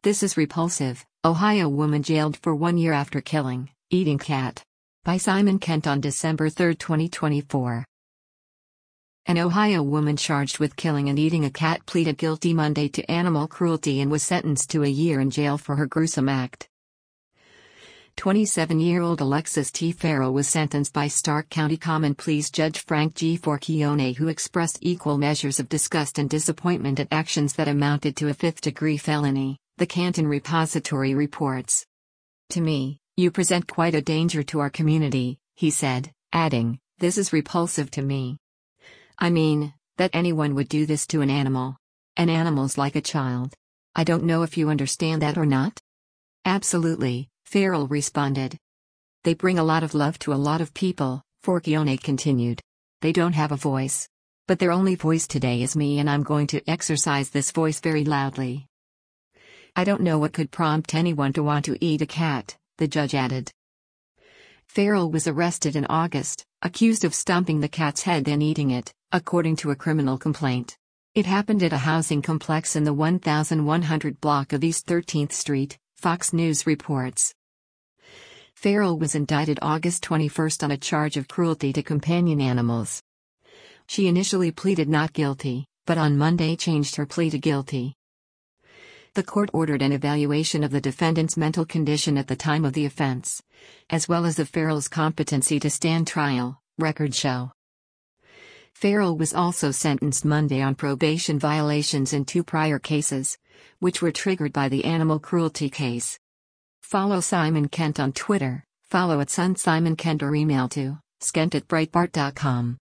This is Repulsive, Ohio woman jailed for 1 year after killing, eating cat. By Simon Kent on December 3, 2024. An Ohio woman charged with killing and eating a cat pleaded guilty Monday to animal cruelty and was sentenced to a year in jail for her gruesome act. 27-year-old Alexis T. Farrell was sentenced by Stark County Common Pleas Judge Frank G. Forchione, who expressed equal measures of disgust and disappointment at actions that amounted to a fifth-degree felony, the Canton Repository reports. "To me, you present quite a danger to our community," he said, adding, "This is repulsive to me. I mean, that anyone would do this to an animal. An animal's like a child. I don't know if you understand that or not." "Absolutely," Farrell responded. "They bring a lot of love to a lot of people," Forchione continued. "They don't have a voice. But their only voice today is me, and I'm going to exercise this voice very loudly. I don't know what could prompt anyone to want to eat a cat," the judge added. Farrell was arrested in August, accused of stomping the cat's head then eating it, according to a criminal complaint. It happened at a housing complex in the 1100 block of East 13th Street, Fox News reports. Farrell was indicted August 21 on a charge of cruelty to companion animals. She initially pleaded not guilty, but on Monday changed her plea to guilty. The court ordered an evaluation of the defendant's mental condition at the time of the offense, as well as of Farrell's competency to stand trial, records show. Farrell was also sentenced Monday on probation violations in 2 prior cases, which were triggered by the animal cruelty case. Follow Simon Kent on Twitter, follow @SunSimonKent or email to skent@breitbart.com.